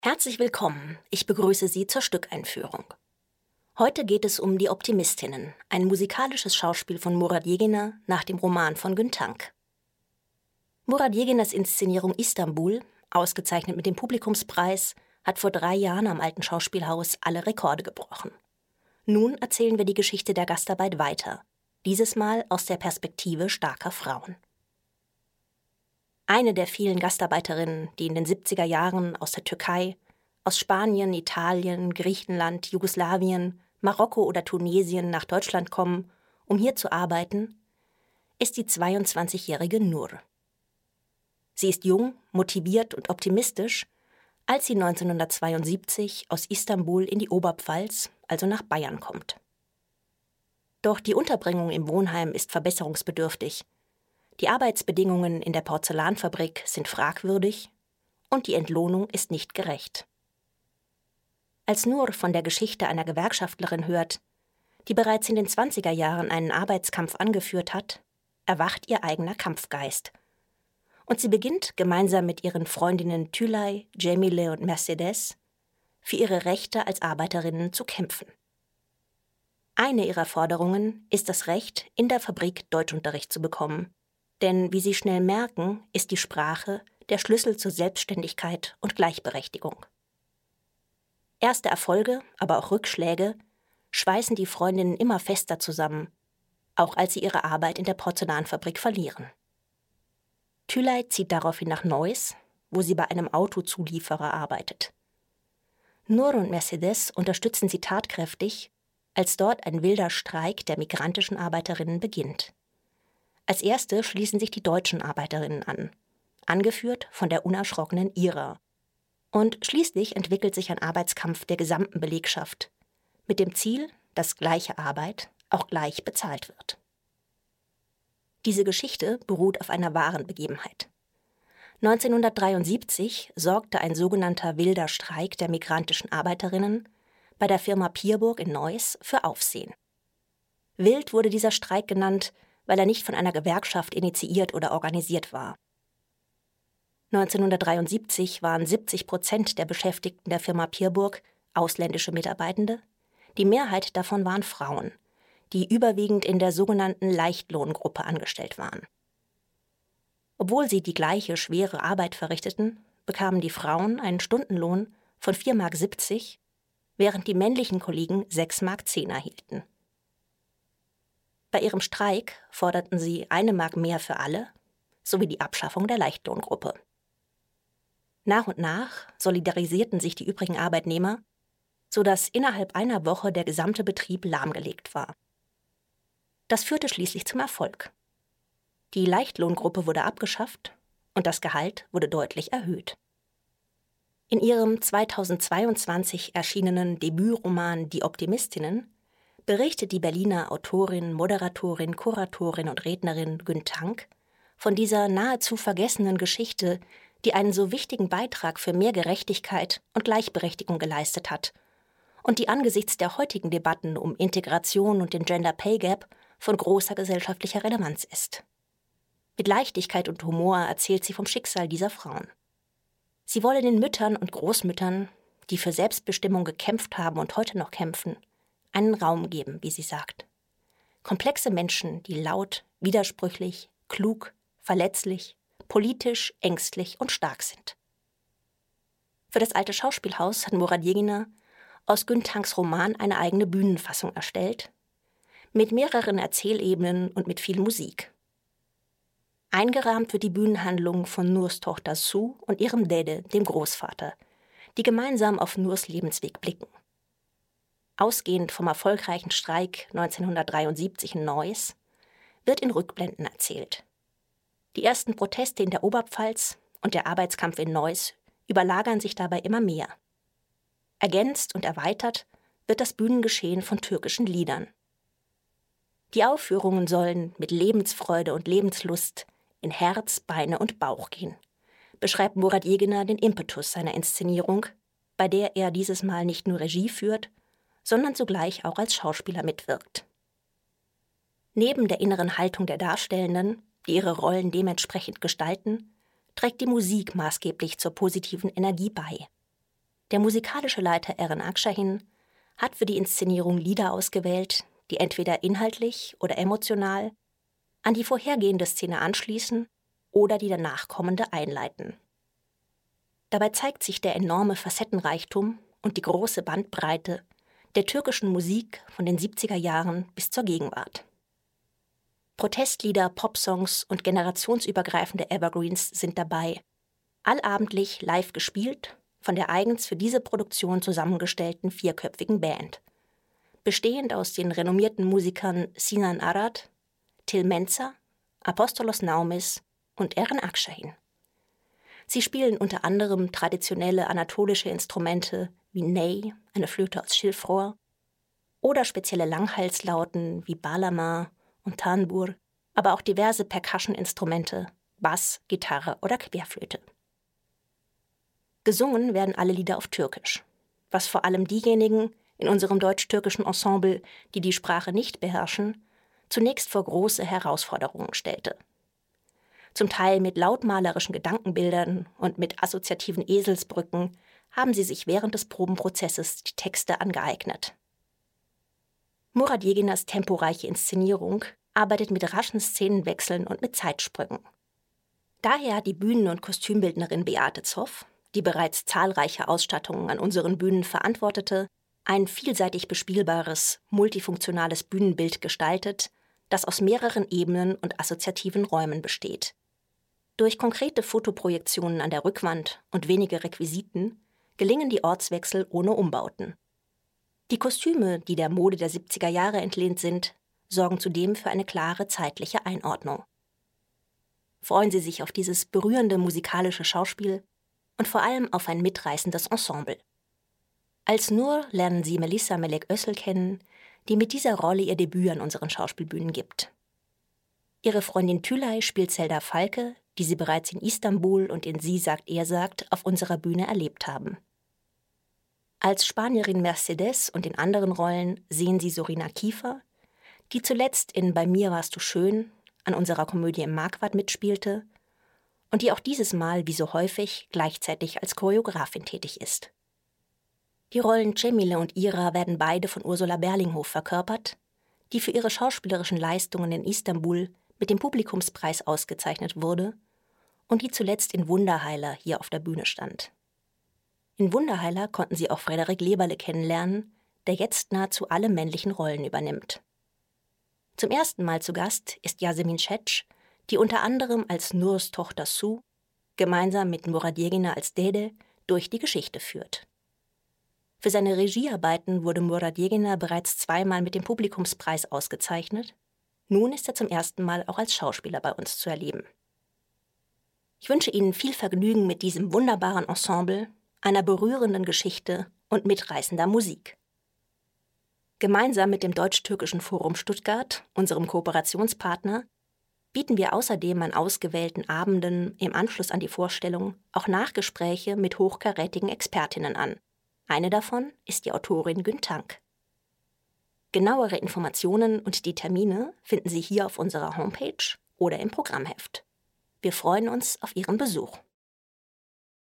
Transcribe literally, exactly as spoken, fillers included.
Herzlich willkommen, ich begrüße Sie zur Stückeinführung. Heute geht es um Die Optimistinnen, ein musikalisches Schauspiel von Murat Yeginer nach dem Roman von Güntank. Murat Yeginers Inszenierung Istanbul, ausgezeichnet mit dem Publikumspreis, hat vor drei Jahren am Alten Schauspielhaus alle Rekorde gebrochen. Nun erzählen wir die Geschichte der Gastarbeit weiter, dieses Mal aus der Perspektive starker Frauen. Eine der vielen Gastarbeiterinnen, die in den siebziger Jahren aus der Türkei, aus Spanien, Italien, Griechenland, Jugoslawien, Marokko oder Tunesien nach Deutschland kommen, um hier zu arbeiten, ist die zweiundzwanzigjährige Nur. Sie ist jung, motiviert und optimistisch, als sie neunzehnhundertzweiundsiebzig aus Istanbul in die Oberpfalz, also nach Bayern, kommt. Doch die Unterbringung im Wohnheim ist verbesserungsbedürftig. Die Arbeitsbedingungen in der Porzellanfabrik sind fragwürdig und die Entlohnung ist nicht gerecht. Als Nur von der Geschichte einer Gewerkschaftlerin hört, die bereits in den zwanziger Jahren einen Arbeitskampf angeführt hat, erwacht ihr eigener Kampfgeist. Und sie beginnt gemeinsam mit ihren Freundinnen Tülay, Cemile und Mercedes für ihre Rechte als Arbeiterinnen zu kämpfen. Eine ihrer Forderungen ist das Recht, in der Fabrik Deutschunterricht zu bekommen. Denn, wie sie schnell merken, ist die Sprache der Schlüssel zur Selbstständigkeit und Gleichberechtigung. Erste Erfolge, aber auch Rückschläge schweißen die Freundinnen immer fester zusammen, auch als sie ihre Arbeit in der Porzellanfabrik verlieren. Tülay zieht daraufhin nach Neuss, wo sie bei einem Autozulieferer arbeitet. Nur und Mercedes unterstützen sie tatkräftig, als dort ein wilder Streik der migrantischen Arbeiterinnen beginnt. Als erste schließen sich die deutschen Arbeiterinnen an, angeführt von der unerschrockenen Ira. Und schließlich entwickelt sich ein Arbeitskampf der gesamten Belegschaft, mit dem Ziel, dass gleiche Arbeit auch gleich bezahlt wird. Diese Geschichte beruht auf einer wahren Begebenheit. neunzehnhundertdreiundsiebzig sorgte ein sogenannter wilder Streik der migrantischen Arbeiterinnen bei der Firma Pierburg in Neuss für Aufsehen. Wild wurde dieser Streik genannt, weil er nicht von einer Gewerkschaft initiiert oder organisiert war. neunzehnhundertdreiundsiebzig waren siebzig Prozent der Beschäftigten der Firma Pierburg ausländische Mitarbeitende. Die Mehrheit davon waren Frauen, die überwiegend in der sogenannten Leichtlohngruppe angestellt waren. Obwohl sie die gleiche schwere Arbeit verrichteten, bekamen die Frauen einen Stundenlohn von vier Mark siebzig, während die männlichen Kollegen sechs Mark zehn erhielten. Bei ihrem Streik forderten sie eine Mark mehr für alle sowie die Abschaffung der Leichtlohngruppe. Nach und nach solidarisierten sich die übrigen Arbeitnehmer, sodass innerhalb einer Woche der gesamte Betrieb lahmgelegt war. Das führte schließlich zum Erfolg. Die Leichtlohngruppe wurde abgeschafft und das Gehalt wurde deutlich erhöht. In ihrem zweitausendzweiundzwanzig erschienenen Debütroman Die Optimistinnen berichtet die Berliner Autorin, Moderatorin, Kuratorin und Rednerin Güntank von dieser nahezu vergessenen Geschichte, die einen so wichtigen Beitrag für mehr Gerechtigkeit und Gleichberechtigung geleistet hat und die angesichts der heutigen Debatten um Integration und den Gender Pay Gap von großer gesellschaftlicher Relevanz ist. Mit Leichtigkeit und Humor erzählt sie vom Schicksal dieser Frauen. Sie wolle den Müttern und Großmüttern, die für Selbstbestimmung gekämpft haben und heute noch kämpfen, einen Raum geben, wie sie sagt. Komplexe Menschen, die laut, widersprüchlich, klug, verletzlich, politisch, ängstlich und stark sind. Für das Alte Schauspielhaus hat Murat Yeginer aus Güntanks Roman eine eigene Bühnenfassung erstellt, mit mehreren Erzählebenen und mit viel Musik. Eingerahmt wird die Bühnenhandlung von Nurs Tochter Su und ihrem Dede, dem Großvater, die gemeinsam auf Nurs Lebensweg blicken. Ausgehend vom erfolgreichen Streik neunzehnhundertdreiundsiebzig in Neuss wird in Rückblenden erzählt. Die ersten Proteste in der Oberpfalz und der Arbeitskampf in Neuss überlagern sich dabei immer mehr. Ergänzt und erweitert wird das Bühnengeschehen von türkischen Liedern. Die Aufführungen sollen mit Lebensfreude und Lebenslust in Herz, Beine und Bauch gehen, beschreibt Murat Yeginer den Impetus seiner Inszenierung, bei der er dieses Mal nicht nur Regie führt, sondern zugleich auch als Schauspieler mitwirkt. Neben der inneren Haltung der Darstellenden, die ihre Rollen dementsprechend gestalten, trägt die Musik maßgeblich zur positiven Energie bei. Der musikalische Leiter Eren Akşahin hat für die Inszenierung Lieder ausgewählt, die entweder inhaltlich oder emotional an die vorhergehende Szene anschließen oder die danach kommende einleiten. Dabei zeigt sich der enorme Facettenreichtum und die große Bandbreite der türkischen Musik von den siebziger Jahren bis zur Gegenwart. Protestlieder, Popsongs und generationsübergreifende Evergreens sind dabei, allabendlich live gespielt von der eigens für diese Produktion zusammengestellten vierköpfigen Band, bestehend aus den renommierten Musikern Sinan Arad, Till Menzer, Apostolos Naumis und Eren Akşahin. Sie spielen unter anderem traditionelle anatolische Instrumente wie Ney, eine Flöte aus Schilfrohr, oder spezielle Langhalslauten wie Bağlama und Tanbur, aber auch diverse Percussion-Instrumente, Bass, Gitarre oder Querflöte. Gesungen werden alle Lieder auf Türkisch, was vor allem diejenigen in unserem deutsch-türkischen Ensemble, die die Sprache nicht beherrschen, zunächst vor große Herausforderungen stellte. Zum Teil mit lautmalerischen Gedankenbildern und mit assoziativen Eselsbrücken haben sie sich während des Probenprozesses die Texte angeeignet. Murat Yeginers temporeiche Inszenierung arbeitet mit raschen Szenenwechseln und mit Zeitsprüngen. Daher hat die Bühnen- und Kostümbildnerin Beate Zoff, die bereits zahlreiche Ausstattungen an unseren Bühnen verantwortete, ein vielseitig bespielbares, multifunktionales Bühnenbild gestaltet, das aus mehreren Ebenen und assoziativen Räumen besteht. Durch konkrete Fotoprojektionen an der Rückwand und wenige Requisiten gelingen die Ortswechsel ohne Umbauten. Die Kostüme, die der Mode der siebziger Jahre entlehnt sind, sorgen zudem für eine klare zeitliche Einordnung. Freuen Sie sich auf dieses berührende musikalische Schauspiel und vor allem auf ein mitreißendes Ensemble. Als Nur lernen Sie Melissa Melek Özil kennen, die mit dieser Rolle ihr Debüt an unseren Schauspielbühnen gibt. Ihre Freundin Tülay spielt Selda Falke, die Sie bereits in Istanbul und in Sie sagt, er sagt auf unserer Bühne erlebt haben. Als Spanierin Mercedes und in anderen Rollen sehen Sie Sorina Kiefer, die zuletzt in Bei mir warst du schön an unserer Komödie im Marquardt mitspielte und die auch dieses Mal, wie so häufig, gleichzeitig als Choreografin tätig ist. Die Rollen Cemile und Ira werden beide von Ursula Berlinghof verkörpert, die für ihre schauspielerischen Leistungen in Istanbul mit dem Publikumspreis ausgezeichnet wurde und die zuletzt in Wunderheiler hier auf der Bühne stand. In Wunderheiler konnten sie auch Frederik Leberle kennenlernen, der jetzt nahezu alle männlichen Rollen übernimmt. Zum ersten Mal zu Gast ist Yasemin Şeç, die unter anderem als Nurs Tochter Su, gemeinsam mit Murat Yeginer als Dede, durch die Geschichte führt. Für seine Regiearbeiten wurde Murat Yeginer bereits zweimal mit dem Publikumspreis ausgezeichnet. Nun ist er zum ersten Mal auch als Schauspieler bei uns zu erleben. Ich wünsche Ihnen viel Vergnügen mit diesem wunderbaren Ensemble, einer berührenden Geschichte und mitreißender Musik. Gemeinsam mit dem Deutsch-Türkischen Forum Stuttgart, unserem Kooperationspartner, bieten wir außerdem an ausgewählten Abenden im Anschluss an die Vorstellung auch Nachgespräche mit hochkarätigen Expertinnen an. Eine davon ist die Autorin Gün Tank. Genauere Informationen und die Termine finden Sie hier auf unserer Homepage oder im Programmheft. Wir freuen uns auf Ihren Besuch.